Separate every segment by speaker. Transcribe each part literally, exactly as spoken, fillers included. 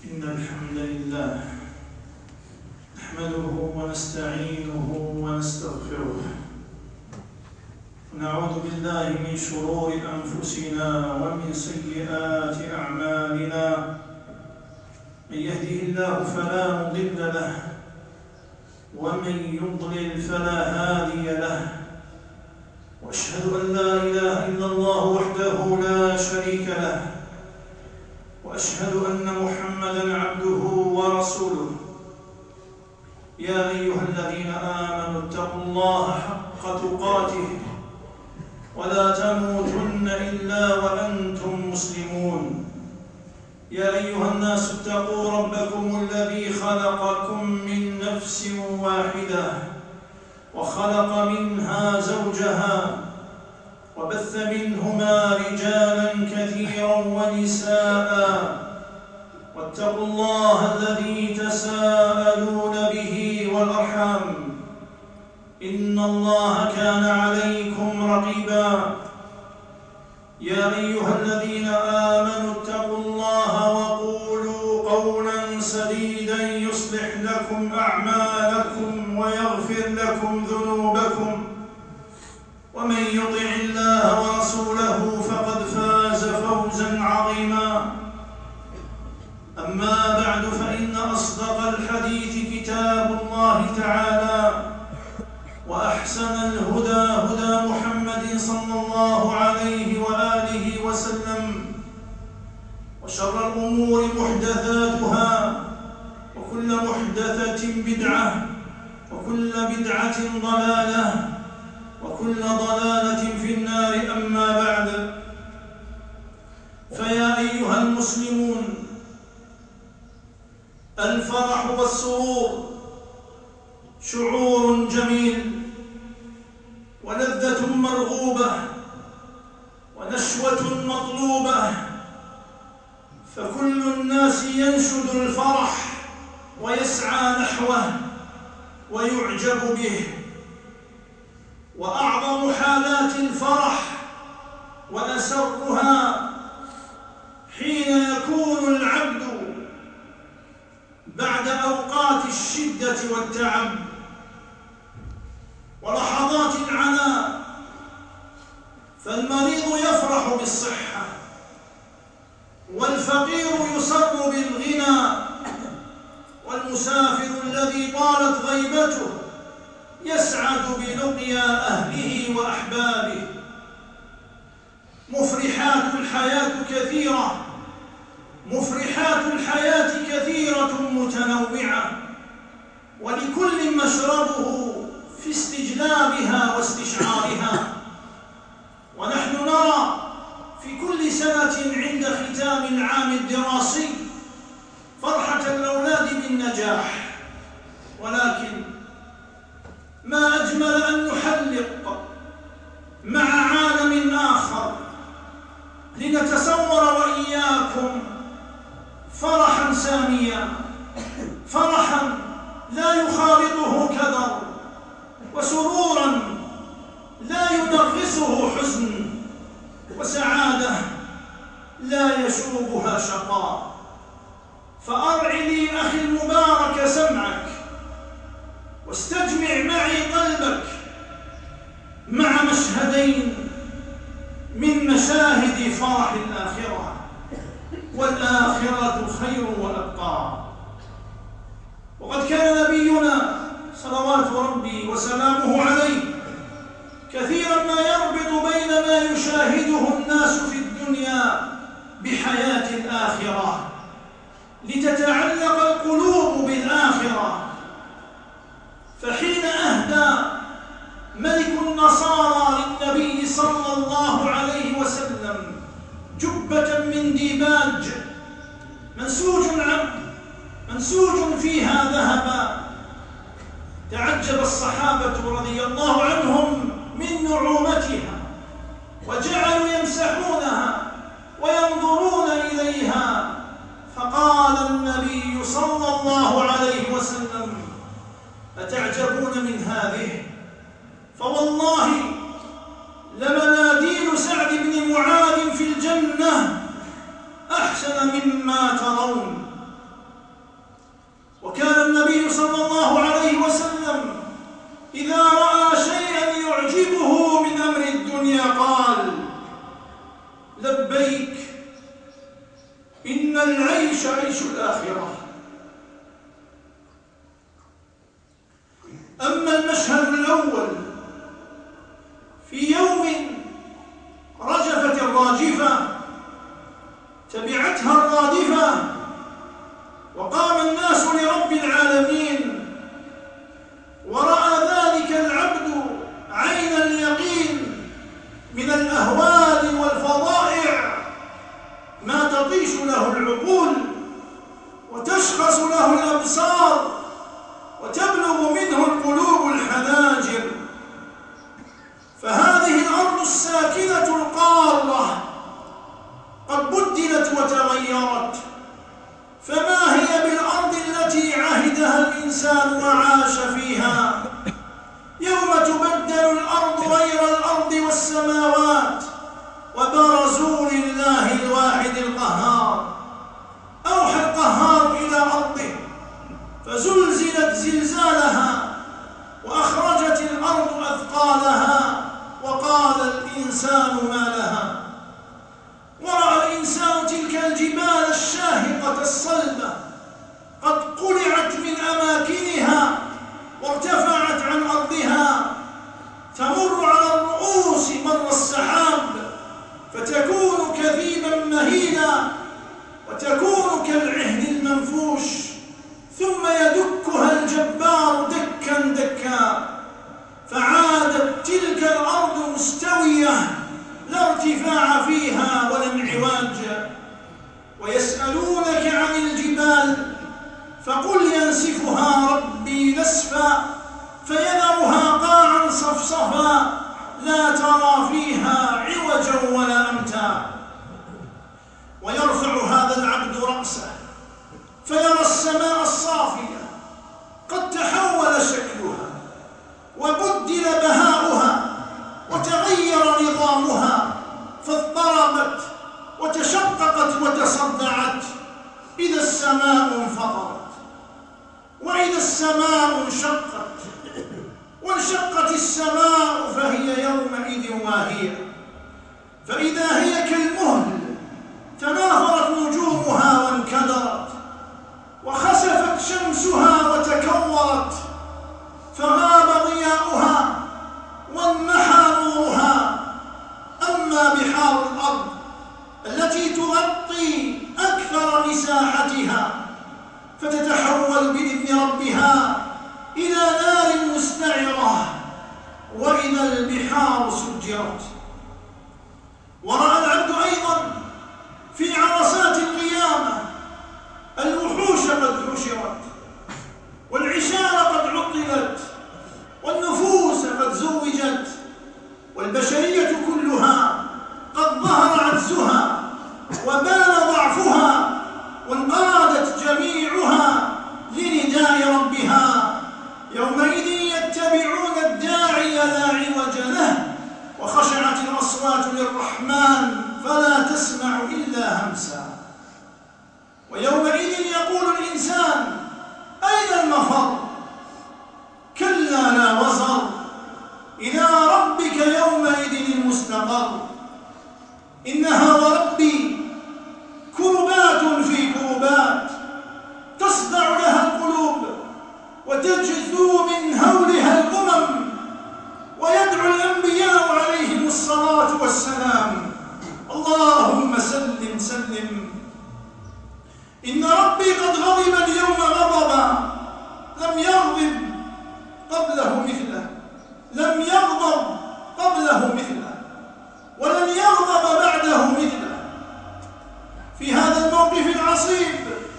Speaker 1: إن الحمد لله نحمده ونستعينه ونستغفره ونعوذ بالله من شرور أنفسنا ومن سيئات أعمالنا. من يهده الله فلا مضل له ومن يضلل فلا هادي له، وأشهد أن لا إله إلا الله وحده لا شريك له، وأشهد أن محمدًا عبده ورسوله. يا أيها الذين آمنوا اتقوا الله حق تقاته ولا تموتن إلا وأنتم مسلمون. يا أيها الناس اتقوا ربكم الذي خلقكم من نفس واحدة وخلق منها زوجها وبث منهما رجالا كثيرا ونساء، واتقوا الله الذي تساءلون به والأرحام إن الله كان عليكم رقيبا. يا أيها الذين آمنوا اتقوا الله وقولوا قولا سديدا يصلح لكم أعمالكم ويغفر لكم ذنوبكم، ومن يطع الله ورسوله فقد فاز فوزا عظيما. أما بعد، فإن أصدق الحديث كتاب الله تعالى، وأحسن الهدى هدى محمد صلى الله عليه وآله وسلم، وشر الأمور محدثاتها، وكل محدثة بدعة، وكل بدعة ضلالة، وكل ضلالة في النار. أما بعد، فيا أيها المسلمون، الفرح والسرور شعور جميل ولذة مرغوبة ونشوة مطلوبة، فكل الناس ينشد الفرح ويسعى نحوه ويعجب به. وأعظم حالات الفرح وأسرها حين يكون العبد بعد أوقات الشدة والتعب ولحظات العناء، فالمريض يفرح بالصحة، والفقير يسر بالغنى، والمسافر الذي طالت غيبته يسعد بلقيا أهله وأحبابه. مفرحات الحياة كثيرة مفرحات الحياة كثيرة متنوعة، ولكل مشربه في استجلابها واستشعارها. ونحن نرى في كل سنة عند ختام العام الدراسي فرحة الأولاد بالنجاح، ولكن ما أجمل أن نحلق مع عالم آخر لنتصور وإياكم فرحا ساميا، فرحا لا يخالطه كدر، وسرورا لا ينغصه حزن، وسعادة لا يشوبها شقاء. فأرع لي أخي المبارك سمعك، واستجمع معي قلبك مع مشهدين من مشاهد فرح الآخرة، والآخرة خير وأبقى. وقد كان نبينا صلوات ربي وسلامه عليه كثيرا ما يربط بين ما يشاهده الناس في الدنيا بحياة الآخرة، لتتعلق القلوب بالآخرة. فحين أهدى ملك النصارى للنبي صلى الله عليه وسلم جبة من ديباج منسوج منسوج فيها ذهبا، تعجب الصحابة رضي الله عنهم من نعومتها، وجعلوا يمسحونها وينظرون إليها. فقال النبي صلى الله عليه وسلم: أتعجبون من هذه؟ فوالله لمناديل سعد بن معاذ في الجنة أحسن مما ترون. صلى الله عليه وسلم إذا رأى شيئا يعجبه من أمر الدنيا قال: لبيك، إن العيش عيش الآخرة. أما المشهد الأول في يوم رجفت الراجفة تبعتها الرادفة وقام الناس لرب العالمين، ورأى ذلك العبد عين اليقين من الأهوال والفظائع ما تطيش له العقول وتشخص له الأبصار وتبلغ منه القلوب الحناجر. فهذه الأرض الساكنة القارة قد بدلت وتغيرت، فما هي بالأرض التي عهدها الإنسان وعاش فيها؟ يوم تبدل الأرض غير الأرض والسماوات وبرزوا لله الواحد القهار. أوحى القهار إلى أرضه فزلزلت زلزالها وأخرجت الأرض أثقالها وقال الإنسان ما لها. ورأى الإنسان تلك الجبال الشاهقة الصلبة قد قلعت من أماكنها وارتفعت عن أرضها، تمر على الرؤوس مر السحاب فتكون كثيبا مهيلا وتكون كالعهن المنفوش، ثم يدكها الجبار دكا دكا فعادت تلك الأرض مستوية لا ارتفاع فيها ولا انعواج. ويسألونك عن الجبال فقل ينسفها ربي نسفا فيذرها قاعا صفصفا لا ترى فيها عوجا ولا أمتا. ويرفع هذا العبد رأسه فيرى السماء الصافية قد تحول شكلها وبدل بهاؤها وتغير نظامها فاضطربت وتشققت وتصدعت. إذا السماء انفطرت وإذا السماء انشقت وانشقت السماء فهي يومئذ واهية، فإذا هي كالمهل تناثرت نجومها وانكدرت وخسفت شمسها وتكورت فغاب ضياؤها وانمحى نورها. أما بحار الأرض التي تغطي أكثر مساحتها فتتحول بإذن ربها إلى نار مستعرة وإذا البحار سجرت. ورأى العبد أيضا في عرصات القيامة الوحوش قد حشرت والعشار قد عطلت والنفوس قد زوجت والبشرية كلها قد ظهر عجزها وبان ضعفها وانقادت جميعها لنداء ربها. يومئذ يتبعون الداعي لا عوج له وخشعت الأصوات للرحمن فلا تسمع إلا همسا. ويومئذ يقول الإنسان أين المفر؟ كلا لا وزر إلى ربك يومئذ المستقر. إنها وربي كربات في كربات تصدع لها القلوب وتجثو من هولها الأمم، ويدعو الأنبياء عليهم الصلاة والسلام اللهم سلم سلم. إن ربي قد غضب اليوم غضبا لم يغضب قبله مثله لم يغضب قبله مثله ولن يغضب بعده مثله. في هذا الموقف العصيب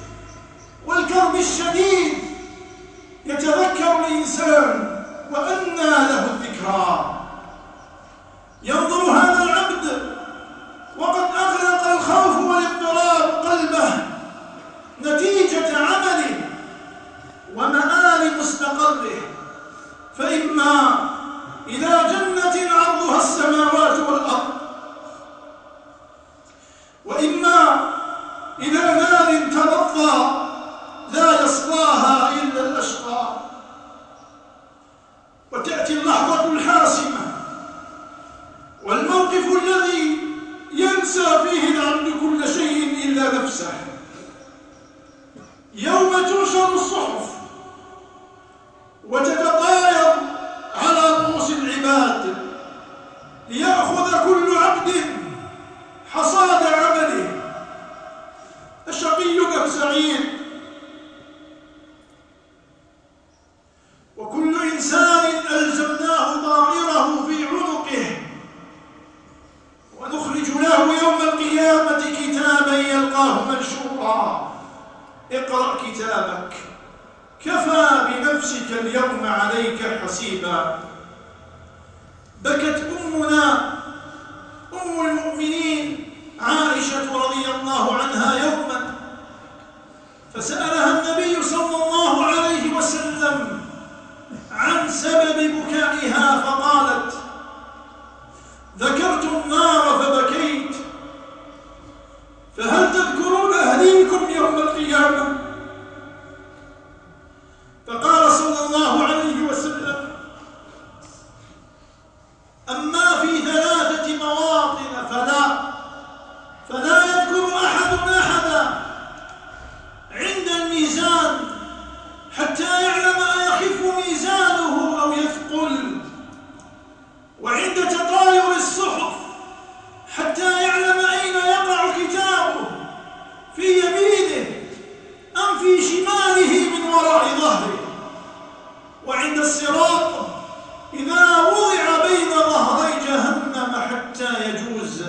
Speaker 1: والكرب الشديد يتذكر الإنسان وأنى له الذكرى. ينظر هذا العبد وقد أغلق الخوف والاضطراب قلبه نتيجة عمله ومآل مستقره، فإما إلى جنة عرضها السماوات والأرض وإما إلى نار تلظى لا يصلاها إلا الأشقى. الموقف الذي ينسى فيه العبد كل شيء إلا نفسه، يوم تنشر الصحف وتتطاير على رؤوس العباد ليأخذ كل عبد حصاد عمله، الشقي أم سعيد، وكل إنسان ألزمناه طائره في عنقه ونخرج له يوم القيامة كتابا يلقاه منشورا. اقرأ كتابك كفى بنفسك اليوم عليك حسيبا. بكت أمنا أم المؤمنين عائشة رضي الله عنها يوما، فسألها النبي صلى الله عليه وسلم عن سبب بكائها، فقالت: ذكرت النار فبكيت، فهل تذكرون أهليكم يوم القيامة؟ فقال صلى الله عليه وسلم: أما في ثلاثة مواطن فلا فلا يذكر أحد أحدا عند الميزان حتى يعلم أيخف ميزانه أو يثقل، وعند تطاير الصحف حتى يعلم أين يقع كتابه، في يمينه أم في شماله من وراء ظهره، وعند الصراط إذا وضع بين ظهري جهنم حتى يجوز.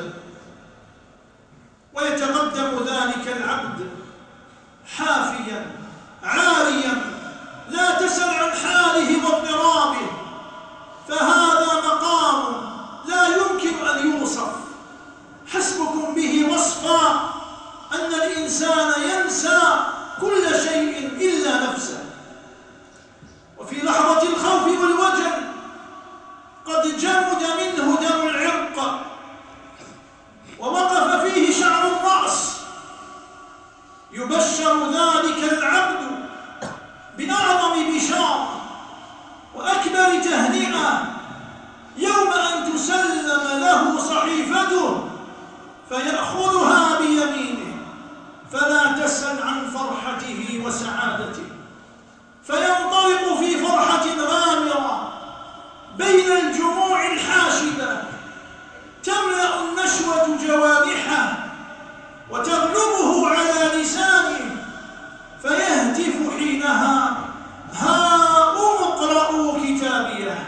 Speaker 1: ويتقدم ذلك العبد حافيا عاريا لا تسل عن حاله واضطرابه، فهذا مقام لا يمكن أن يوصف، حسبكم به وصفا أن الإنسان ينسى كل شيء إلا نفسه. وفي لحظة الخوف والوجل قد جمد منه دم العرق ووقف فيه شعر الرأس، يبشر ذلك العبد بأعظم بشارة وأكبر تهنئة يوم أن تسلم له صحيفته فيأخذها بيمينه، فلا تسأل عن فرحته وسعادته، فينطلق في فرحة غامرة بين الجموع الحاشدة تملأ النشوة جوانحه وتغلبه على لسانه، فيهتف حينها: هاؤم اقرءوا كتابيه.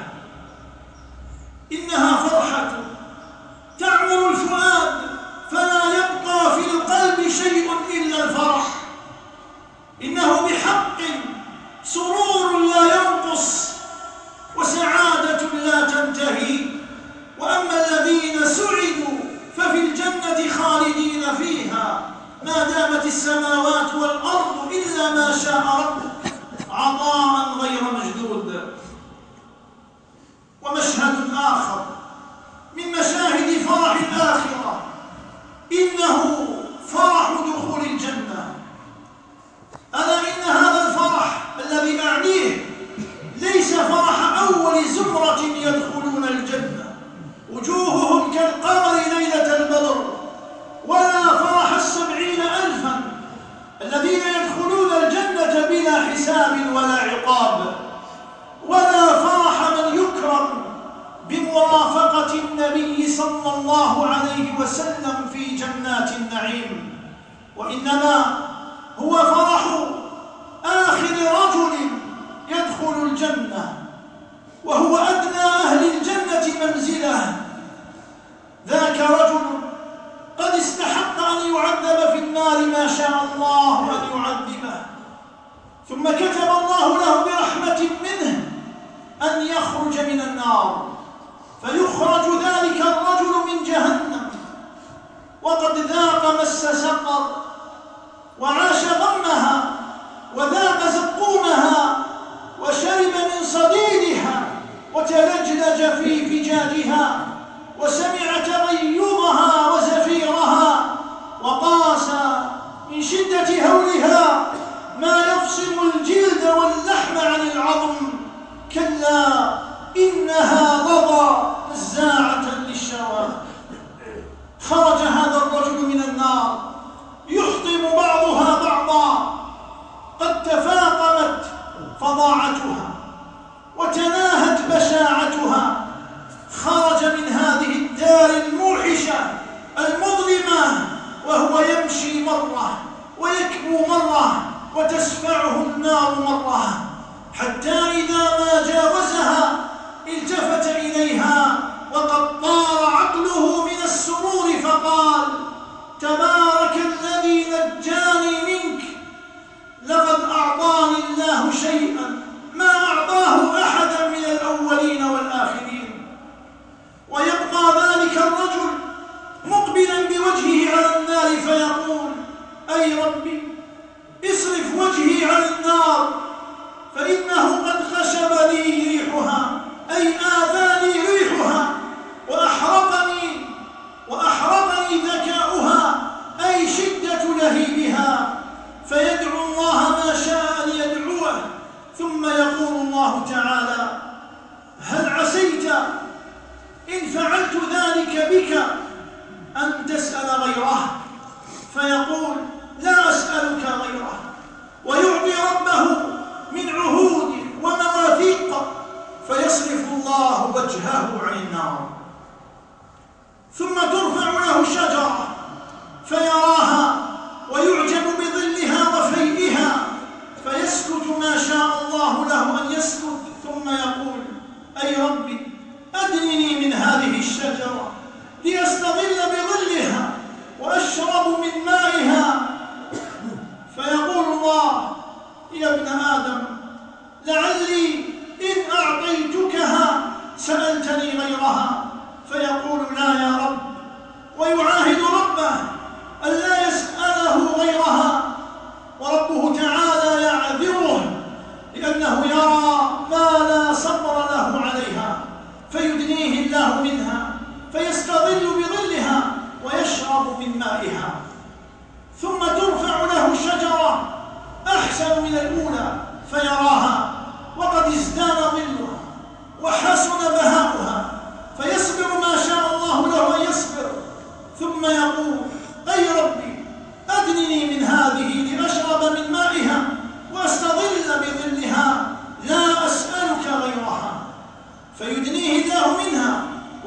Speaker 1: إنها فرحة تعمر الفؤاد فلا يبقى في القلب شيء إلا الفرح، إنه بحق سرور لا ينقص وسعادة لا تنتهي. وأما الذين سعدوا ففي الجنة خالدين فيها ما دامت السماوات والأرض إلا ما شاء ربك عطاء غير مجدود. ومشهد آخر من مشاهد فرح الآخرة إنه فرح دخول الجنة. ألا إن هذا الفرح الذي أعنيه ليس فرح أول زمرة يدخلون الجنة وجوههم كالقمر ليلة البدر، ولا فرح السبعين ألفا الذين يدخلون الجنة بلا حساب ولا عقاب، ولا فرح من يكرم بمرافقة النبي صلى الله عليه وسلم في جنات النعيم، وإنما هو فرح آخر رجل يدخل الجنة وهو أدنى أهل الجنة منزله. ذاك رجل قد استحق أن يعذب في النار ما شاء الله أن يعذبه، ثم كتب الله له برحمة منه أن يخرج من النار، فيخرج ذلك الرجل من جهنم وقد ذاق مس سقر وعاش غمها وذاق زقومها وشرب من صديدها وتلجلج في فجاجها وسمع تغيظها وزفيرها وقاس من شدة هولها ما يفصل الجلد واللحم عن العظم. كلا إنها لظى نزاعة للشوى خرج هذا الرجل من النار يحطم بعضها بعضا، قد تفاقمت فظاعتها وتناهت بشاعتها. خرج من هذه الدار الموحشة المظلمة وهو يمشي مرة ويكبو مرة وتسفعه النار مرة، حتى إذا ما جاوزها التفت إليها وقد طار عقله من السرور فقال: تبارك الذي نجاني منك، لقد أعطاني الله شيئا ما أعطاه أحدا من الأولين والآخرين. ويبقى ذلك الرجل مقبلا بوجهه على النار فيقول: أي ربي اصرف وجهي عن النار، فإنه قد خشب لي ريحها، أي آذاني ريحها، وأحرقني وأحرقني ذكاؤها، أي شدة لهيبها. فيدعو الله ما شاء أن يدعوه، ثم يقول الله تعالى: هل عسيت إن فعلت ذلك بك أن تسأل غيره؟ فيقول: لا أسألك غيره، ويعطي ربه من عهود ومواثيق، فيصرف الله وجهه عن النار. ثم ترفع له شجرة فيراها ويعجب بظلها وفيئها، فيسكت ما شاء الله له أن يسكت، ثم يقول: أي ربي أدنني من هذه الشجرة لأستظل بظلها وأشرب من مائها. فيقول الله: يا ابن آدم لعلي إن أعطيتكها سألتني غيرها. فيقول: لا يا رب، ويعاهد ربه ألا يسأله غيرها، وربه تعالى يعذره لأنه يرى ما لا صبر له عليها، فيدنيه الله منها فيستظل بظلها ويشرب من مائها. ثم ترفع له شجرة أحسن من الأولى فيراها وقد ازدان ظلها وحسن بهاؤها، فيصبر ما شاء الله له أن يصبر، ثم يقول: أي ربي أدنني من هذه لأشرب من مائها وأستظل بظلها، لا أسألك غيرها. فيدنيه الله منها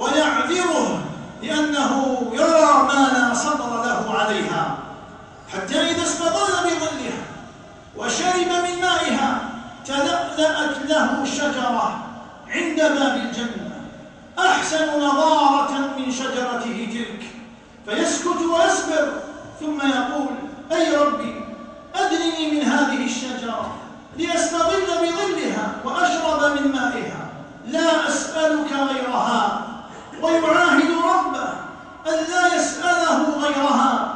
Speaker 1: ويعذره لأنه يرى ما لا صبر له عليها، حتى إذا استظل بظلها وشرب من مائها تلألأت له شجرة عند باب الجنة أحسن نضارة من شجرته تلك، فيسكت ويصبر، ثم يقول: أي ربي أدنني من هذه الشجرة لأستظل بظلها وأشرب من مائها، لا أسألك غيرها. ويعاهد ربه ألا يسأله غيرها،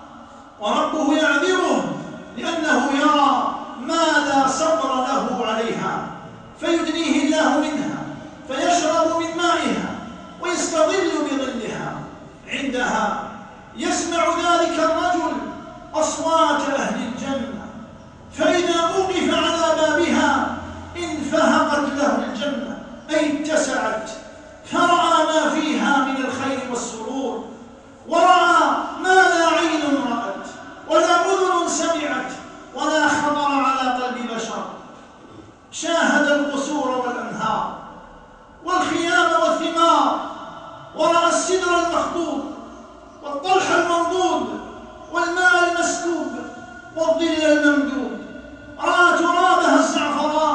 Speaker 1: وربه يعذره لأنه يرى ما لا صبر له عليها، فيدنيه الله منها فيشرب من مائها ويستظل بظلها. عندها يسمع ذلك الرجل أصوات أهل الجنة، فإذا أوقف على بابها انفهقت له الجنة، أي اتسعت، فرأى ما فيها من الخير والسرور، ورأى ما لا عين رأت ولا أذن سمعت ولا خطر على قلب بشر. شاهد القصور والأنهار والخيام والثمار، ورأى السدر المخضود والطلح المنضود والماء المسكوب والظل الممدود، رأى ترابها الزعفران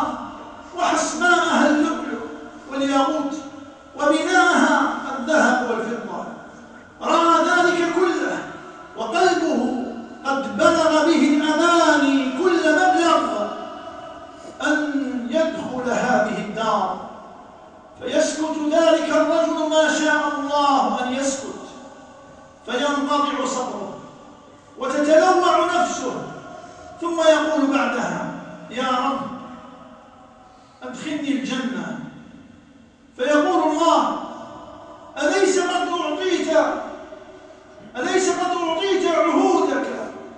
Speaker 1: وحسماءها اللؤلؤ والياقوت وبناها الذهب والفضة. رأى ذلك كله وقلبه قد بلغ به الأماني كل مبلغ أن يدخل هذه الدار، فيسكت ذلك الرجل ما شاء الله أن يسكت، فينقطع صبره وتتلوع نفسه، ثم يقول بعدها: يا رب أدخلني الجنة. فيقول الله: أليس قد أعطيت أليس قد أعطيت عهودك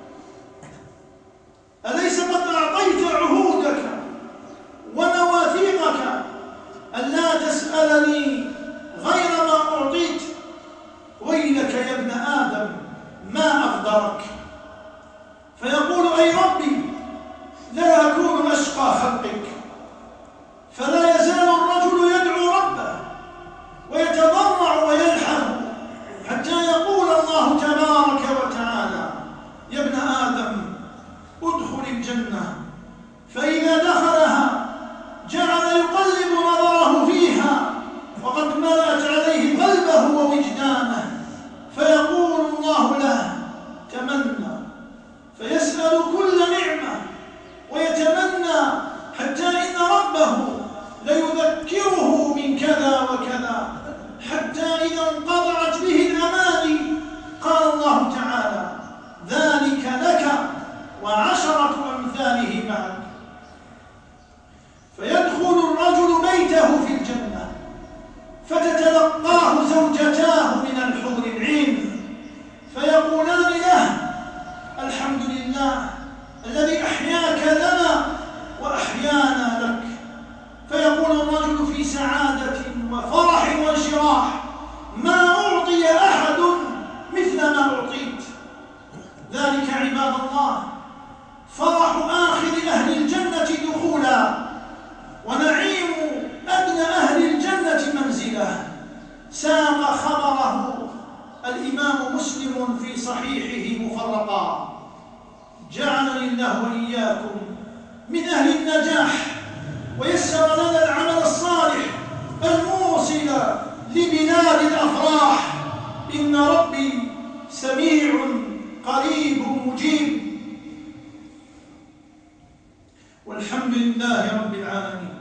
Speaker 1: أليس قد أعطيت عهودك ومواثيقك ألا تسألني غير ما أعطيت؟ ويلك يا ابن الجنة، فإذا دخلها جعل يقلب نظره فيها وقد ملأت عليه قلبه ووجدانه، فيقول الله له: تمنى، فيسأل كل نعمة ويتمنى، حتى إن ربه ليذكره من كذا وكذا، حتى إذا انقطعت به الأماني قال الله تعالى: ذلك لك وعشرة أمثاله معك. فيدخل الرجل بيته في الجنة فتتلقاه زوجتاه من الحور العين، فيقولان له: الحمد لله الذي أحياك لنا وأحيانا لك. فيقول الرجل في سعادة وفرح وانشراح: ما أعطي أحد مثل ما أعطيت. ذلك عباد الله فرح آخر أهل الجنة دخولا، ونعيم أدنى أهل الجنة منزله. ساق خبره الإمام مسلم في صحيحه مفرقا. جعلني الله وإياكم من أهل النجاح، ويسر لنا العمل الصالح الموصل لبلاد الأفراح. إن ربي سميع قريب مجيب، والحمد لله رب العالمين.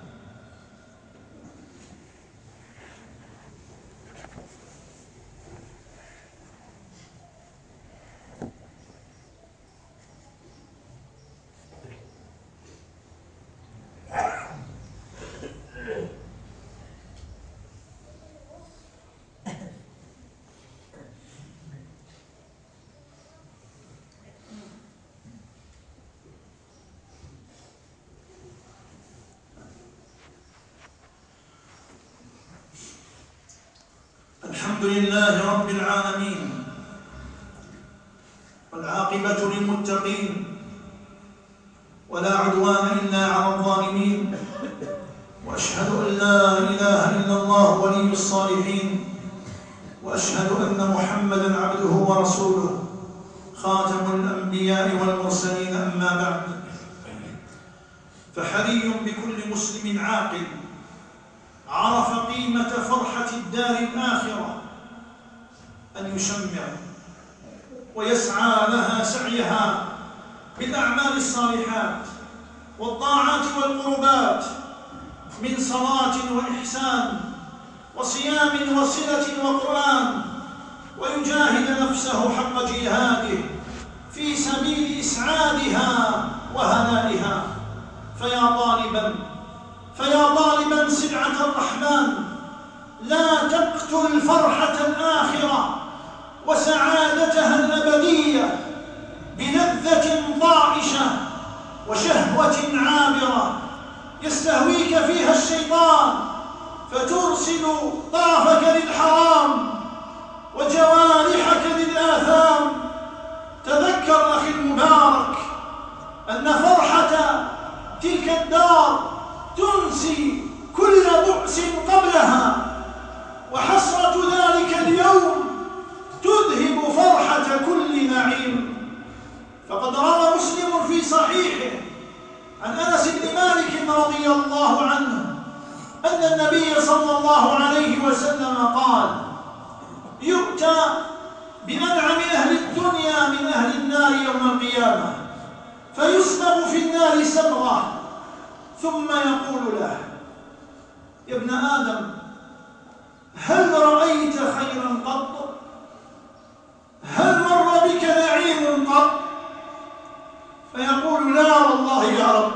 Speaker 1: الحمد لله رب العالمين، والعاقبة للمتقين، ولا عدوان إلا على الظالمين، وأشهد أن لا إله إلا الله ولي الصالحين، وأشهد أن محمدًا عبده ورسوله خاتم الأنبياء والمرسلين. أما بعد، فحري بكل مسلم عاقل عرف قيمة فرحة الدار الآخرة أن يشمر ويسعى لها سعيها بالأعمال الصالحات والطاعات والقربات من صلاة وإحسان وصيام وصلة وقرآن، ويجاهد نفسه حق جهاده في سبيل إسعادها وهنائها. فيا طالبا فيا طالبا سلعة الرحمن، لا تقتل فرحة الآخرة وسعادتها الأبدية بلذة طائشة وشهوة عابرة يستهويك فيها الشيطان، فترسل طرفك للحرام وجوارحك للآثام. تذكر أخي المبارك أن فرحة تلك الدار تنسي كل بؤس قبلها، وحسرة ذلك اليوم تذهب فرحة كل نعيم. فقد روى مسلم في صحيحه عن أنس بن مالك رضي الله عنه أن النبي صلى الله عليه وسلم قال: يؤتى بأنعم أهل الدنيا من أهل النار يوم القيامة، فيسبغ في النار سبغة، ثم يقول له: يا ابن آدم، هل رأيت خيرا قط؟ هل مر بك نعيم قط؟ فيقول: لا والله يا رب.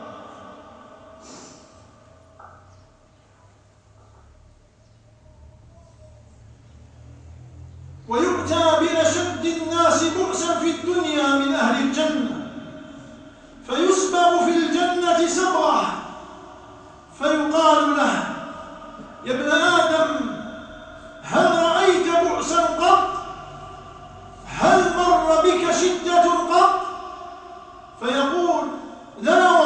Speaker 1: ويؤتى بأشد الناس بؤسا في الدنيا من أهل الجنة، فيسبغ في الجنة سبغة، فيقال له: يا ابن آدم، هل رأيت بؤسا قط؟ هل مر بك شدة قط؟ فيقول: لا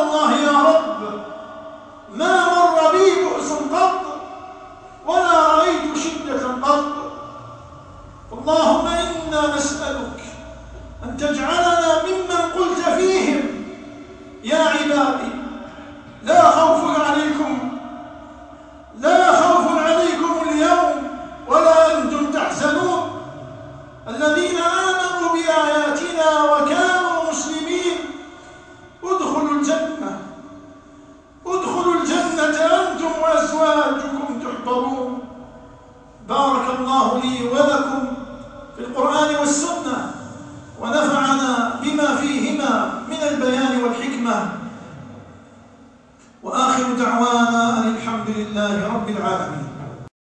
Speaker 1: الإيمان. وآخر دعوانا أن الحمد لله رب العالمين.